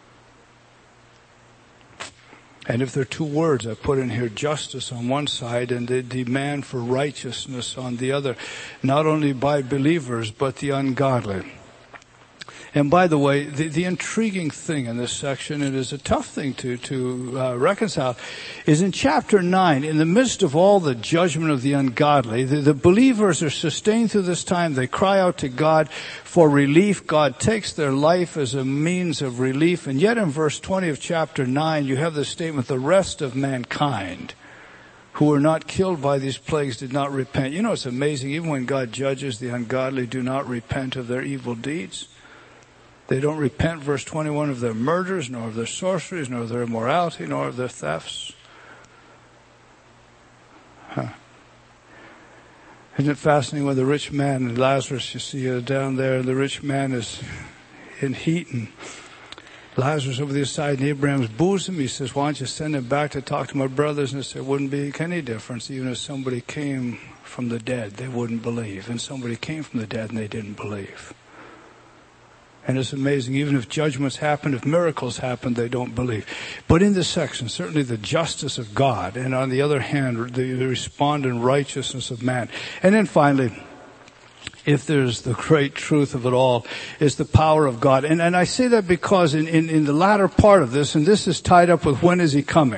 And if there are two words I put in here, justice on one side and the demand for righteousness on the other, not only by believers but the ungodly. And by the way, the, the intriguing thing in this section, it is a tough thing to, to uh, reconcile, is in chapter nine, in the midst of all the judgment of the ungodly, the, the believers are sustained through this time. They cry out to God for relief. God takes their life as a means of relief. And yet in verse twenty of chapter nine, you have the statement, the rest of mankind who were not killed by these plagues did not repent. You know, it's amazing. Even when God judges, the ungodly do not repent of their evil deeds. They don't repent, verse twenty-one, of their murders, nor of their sorceries, nor of their immorality, nor of their thefts. Huh. Isn't it fascinating when the rich man and Lazarus, you see uh, down there, the rich man is in heat and Lazarus over the side in Abraham's bosom. He says, why don't you send him back to talk to my brothers? And it wouldn't make any difference. Even if somebody came from the dead, they wouldn't believe. And somebody came from the dead and they didn't believe. And it's amazing, even if judgments happen, if miracles happen, they don't believe. But in this section, certainly the justice of God, and on the other hand, the, the respondent righteousness of man. And then finally, if there's the great truth of it all, is the power of God. And, and I say that because in, in, in the latter part of this, and this is tied up with when is he coming?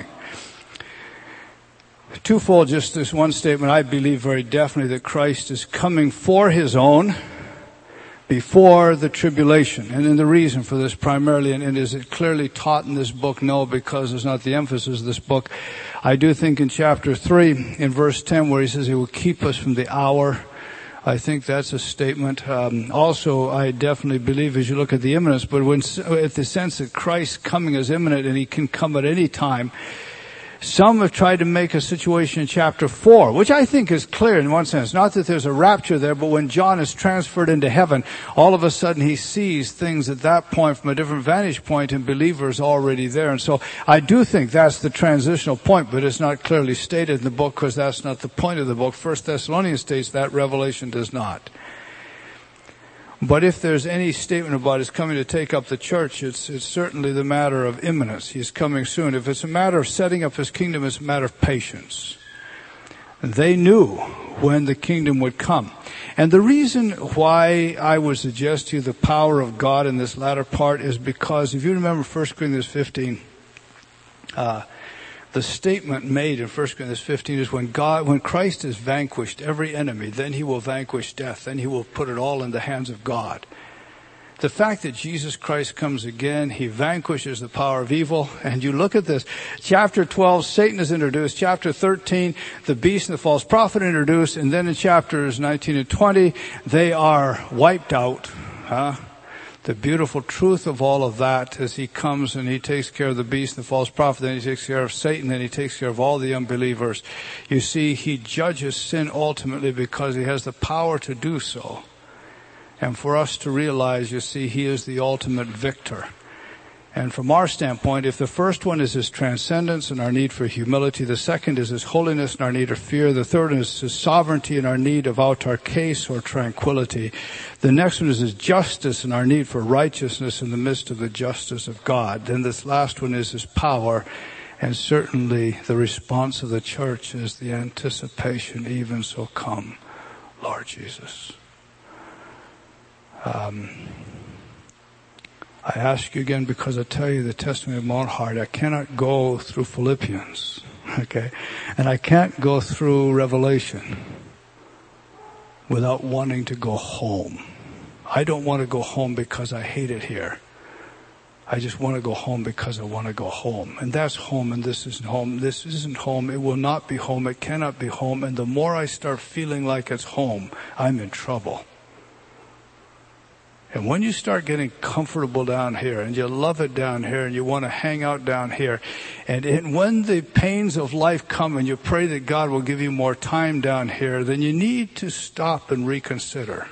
Twofold, just this one statement. I believe very definitely that Christ is coming for his own, before the tribulation. And then the reason for this primarily, and, and is it clearly taught in this book? No, because it's not the emphasis of this book. I do think in chapter three, in verse ten, where he says he will keep us from the hour, I think that's a statement. Um, also, I definitely believe as you look at the imminence, but when, at the sense that Christ's coming is imminent and he can come at any time, some have tried to make a situation in chapter four, which I think is clear in one sense. Not that there's a rapture there, but when John is transferred into heaven, all of a sudden he sees things at that point from a different vantage point and believers already there. And so I do think that's the transitional point, but it's not clearly stated in the book because that's not the point of the book. First Thessalonians states that, Revelation does not. But if there's any statement about his coming to take up the church, it's, it's certainly the matter of imminence. He's coming soon. If it's a matter of setting up his kingdom, it's a matter of patience. They knew when the kingdom would come. And the reason why I would suggest to you the power of God in this latter part is because if you remember First Corinthians fifteen, uh, the statement made in First Corinthians fifteen is when God, when Christ has vanquished every enemy, then he will vanquish death. Then he will put it all in the hands of God. The fact that Jesus Christ comes again, he vanquishes the power of evil. And you look at this. Chapter twelve, Satan is introduced. Chapter thirteen, the beast and the false prophet are introduced. And then in chapters nineteen and twenty, they are wiped out. Huh? The beautiful truth of all of that is he comes and he takes care of the beast and the false prophet, then he takes care of Satan, then he takes care of all the unbelievers. You see, he judges sin ultimately because he has the power to do so. And for us to realize, you see, he is the ultimate victor. And from our standpoint, if the first one is his transcendence and our need for humility, the second is his holiness and our need of fear, the third is his sovereignty and our need of autarkes or tranquility, the next one is his justice and our need for righteousness in the midst of the justice of God. Then this last one is his power, and certainly the response of the church is the anticipation, even so come, Lord Jesus. Um... I ask you again because I tell you the testimony of my own heart. I cannot go through Philippians, okay? And I can't go through Revelation without wanting to go home. I don't want to go home because I hate it here. I just want to go home because I want to go home. And that's home, and this isn't home. This isn't home. It will not be home. It cannot be home. And the more I start feeling like it's home, I'm in trouble. And when you start getting comfortable down here and you love it down here and you want to hang out down here, and, and when the pains of life come and you pray that God will give you more time down here, then you need to stop and reconsider.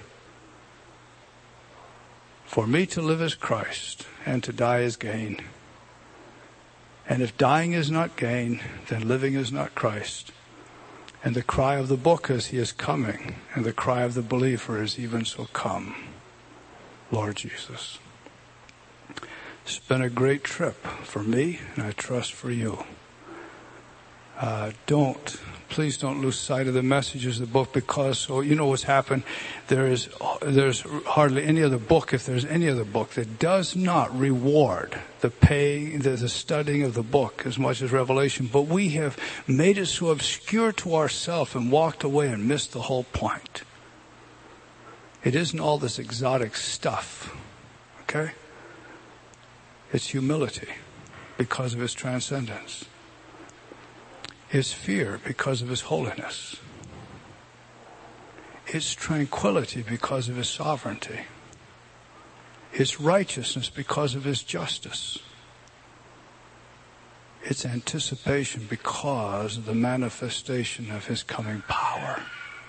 For me to live is Christ and to die is gain. And if dying is not gain, then living is not Christ. And the cry of the book is he is coming, and the cry of the believer is even so come, Lord Jesus. It's been a great trip for me, and I trust for you. Uh, don't, please don't lose sight of the messages of the book, because, so you know what's happened. There is, there's hardly any other book, if there's any other book, that does not reward the pay, the, the studying of the book as much as Revelation. But we have made it so obscure to ourselves and walked away and missed the whole point. It isn't all this exotic stuff, okay? It's humility because of his transcendence. It's fear because of his holiness. It's tranquility because of his sovereignty. It's righteousness because of his justice. It's anticipation because of the manifestation of his coming power.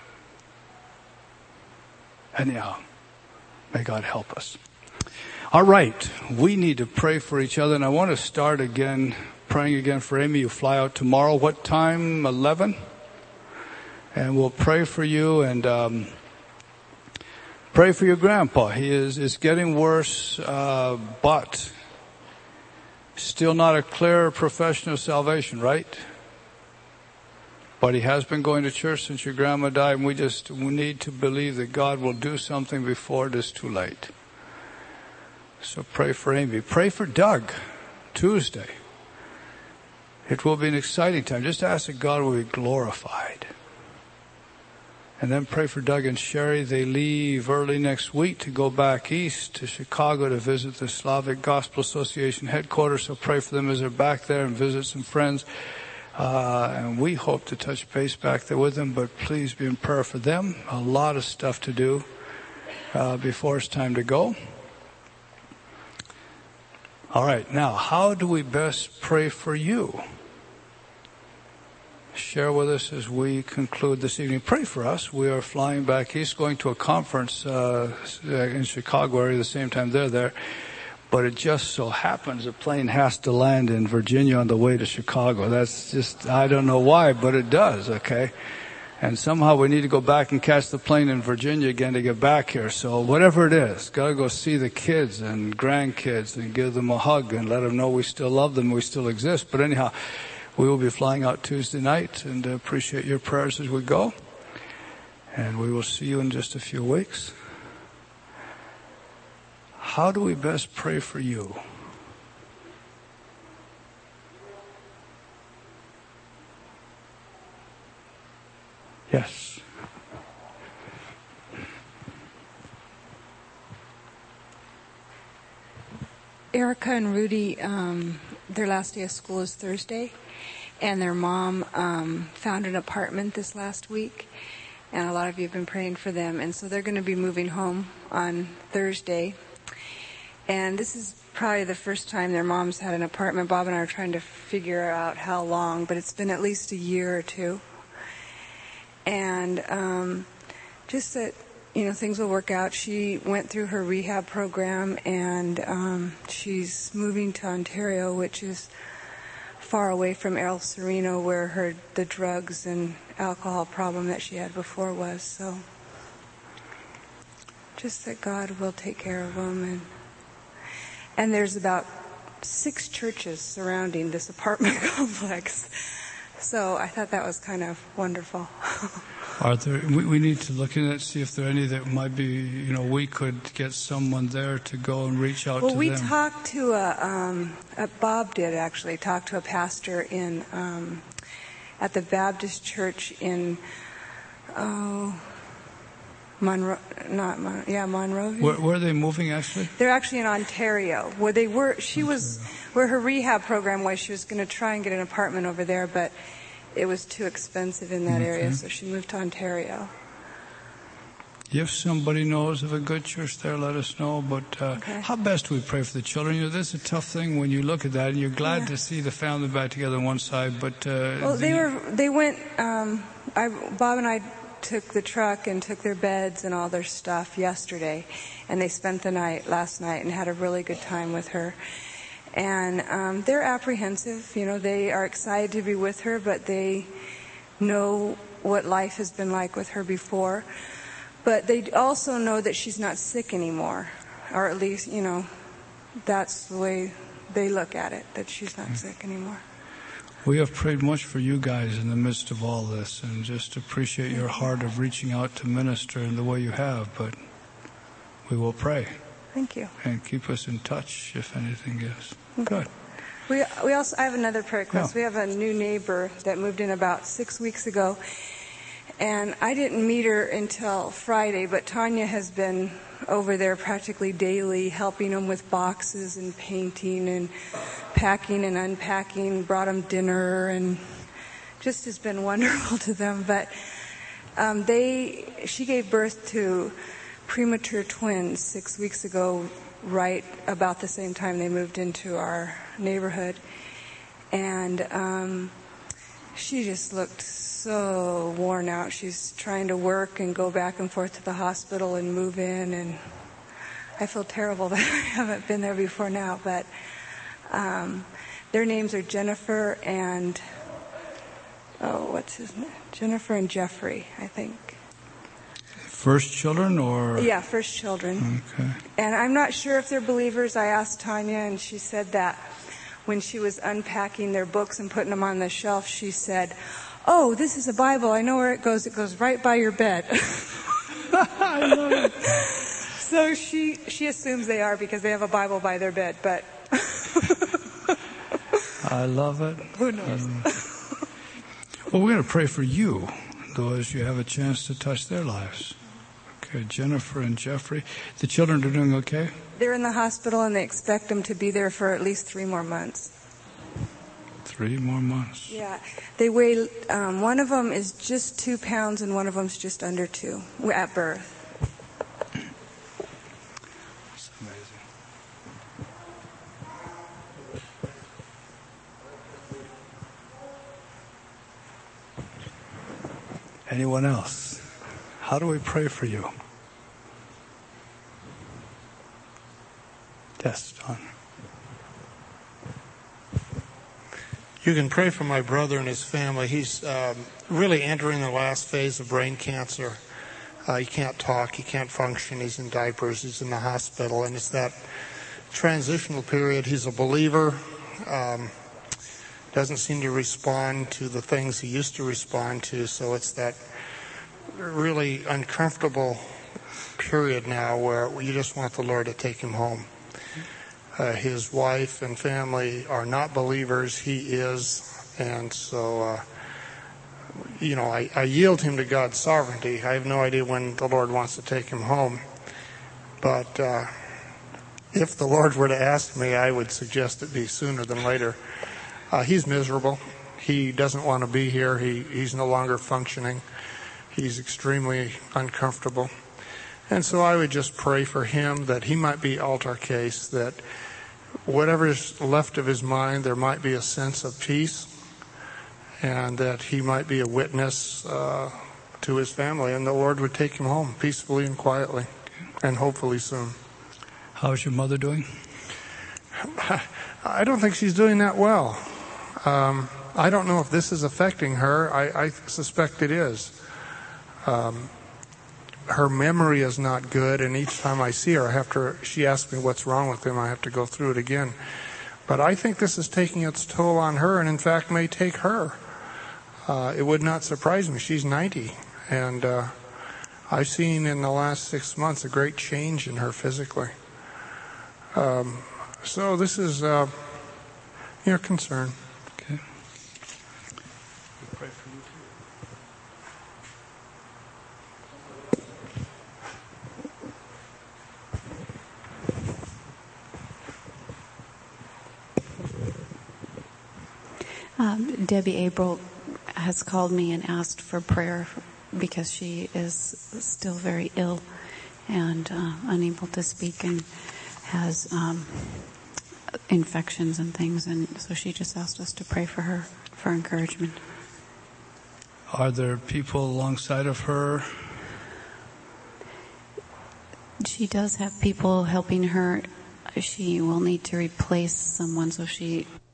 Anyhow, may God help us. All right, we need to pray for each other, and I want to start again, praying again for Amy. You fly out tomorrow. What time? eleven? And we'll pray for you and um, pray for your grandpa. He is is getting worse, uh, but still not a clear profession of salvation, right? But he has been going to church since your grandma died, and we just we need to believe that God will do something before it is too late. So pray for Amy. Pray for Doug, Tuesday. It will be an exciting time. Just ask that God will be glorified. And then pray for Doug and Sherry. They leave early next week to go back east to Chicago to visit the Slavic Gospel Association headquarters. So pray for them as they're back there and visit some friends. Uh, and we hope to touch base back there with them, but please be in prayer for them. A lot of stuff to do uh, before it's time to go. All right, now, how do we best pray for you? Share with us as we conclude this evening. Pray for us. We are flying back east, going to a conference uh, in Chicago area the same time they're there. But it just so happens a plane has to land in Virginia on the way to Chicago. That's just, I don't know why, but it does, okay? And somehow we need to go back and catch the plane in Virginia again to get back here. So whatever it is, got to go see the kids and grandkids and give them a hug and let them know we still love them, we still exist. But anyhow, we will be flying out Tuesday night and appreciate your prayers as we go. And we will see you in just a few weeks. How do we best pray for you? Yes. Erica and Rudy, um, their last day of school is Thursday, and their mom um, found an apartment this last week, and a lot of you have been praying for them, and so they're going to be moving home on Thursday. And this is probably the first time their mom's had an apartment. Bob and I are trying to figure out how long, but it's been at least a year or two. And um, just that, you know, things will work out. She went through her rehab program, and um, she's moving to Ontario, which is far away from El Sereno, where her the drugs and alcohol problem that she had before was. So just that God will take care of them. And And there's about six churches surrounding this apartment complex. So I thought that was kind of wonderful. Are there, we, we need to look in it, see if there are any that might be, you know, we could get someone there to go and reach out well, to we them. Well, we talked to a, um, a, Bob did actually, talk to a pastor in, um, at the Baptist church in, oh, Monroe, not Monroe, yeah, Monroe. Where, where are they moving actually? They're actually in Ontario, where they were. She Ontario. was where her rehab program was. She was going to try and get an apartment over there, but it was too expensive in that okay. area, so she moved to Ontario. If somebody knows of a good church there, let us know. But uh, okay. how best do we pray for the children? You know, this is a tough thing when you look at that, and you're glad yeah. to see the family back together on one side. But uh, well, the, they were. They went. Um, I, Bob and I took the truck and took their beds and all their stuff yesterday, and they spent the night last night and had a really good time with her. And um, they're apprehensive. You know, they are excited to be with her, but they know what life has been like with her before. But they also know that she's not sick anymore, or at least, you know, that's the way they look at it, that she's not sick anymore. We have prayed much for you guys in the midst of all this, and just appreciate your heart of reaching out to minister in the way you have. But we will pray. Thank you. And keep us in touch if anything is. Okay. Good. We we also I have another prayer request. Yeah. We have a new neighbor that moved in about six weeks ago, and I didn't meet her until Friday. But Tanya has been over there practically daily, helping them with boxes and painting and packing and unpacking, brought them dinner, and just has been wonderful to them. But um, they, she gave birth to premature twins six weeks ago, right about the same time they moved into our neighborhood. And um, she just looked so worn out. She's trying to work and go back and forth to the hospital and move in, and I feel terrible that I haven't been there before now, but um, their names are Jennifer and, oh, what's his name? Jennifer and Jeffrey, I think. First children or? Yeah, first children. Okay. And I'm not sure if they're believers. I asked Tanya, and she said that when she was unpacking their books and putting them on the shelf, she said, "Oh, this is a Bible. I know where it goes. It goes right by your bed." I love it. So she she assumes they are because they have a Bible by their bed, but I love it. Who knows? Um, well, we're going to pray for you, though, as you have a chance to touch their lives. Okay, Jennifer and Jeffrey. The children are doing okay? They're in the hospital, and they expect them to be there for at least three more months. Three more months. Yeah, they weigh, um, one of them is just two pounds and one of them's just under two at birth. That's amazing. Anyone else? How do we pray for you? Yes, John. You can pray for my brother and his family. He's um, really entering the last phase of brain cancer. Uh, he can't talk, he can't function, he's in diapers, he's in the hospital, and it's that transitional period. He's a believer, um, doesn't seem to respond to the things he used to respond to, so it's that really uncomfortable period now where you just want the Lord to take him home. Uh, his wife and family are not believers. He is. And so, uh, you know, I, I yield him to God's sovereignty. I have no idea when the Lord wants to take him home. But uh, if the Lord were to ask me, I would suggest it be sooner than later. Uh, he's miserable. He doesn't want to be here. He, he's no longer functioning. He's extremely uncomfortable. And so I would just pray for him that he might be altar case, that whatever is left of his mind, there might be a sense of peace, and that he might be a witness uh, to his family, and the Lord would take him home peacefully and quietly, and hopefully soon. How's your mother doing? I don't think she's doing that well. Um, I don't know if this is affecting her. I, I suspect it is. Um, her memory is not good, and each time I see her, I have to, she asks me what's wrong with him, I have to go through it again. But I think this is taking its toll on her, and in fact may take her. Uh, it would not surprise me. She's ninety, and uh, I've seen in the last six months a great change in her physically. Um, so this is uh, your concern. Okay. Um, Debbie April has called me and asked for prayer because she is still very ill and uh, unable to speak and has um, infections and things, and so she just asked us to pray for her for encouragement. Are there people alongside of her? She does have people helping her. She will need to replace someone, so she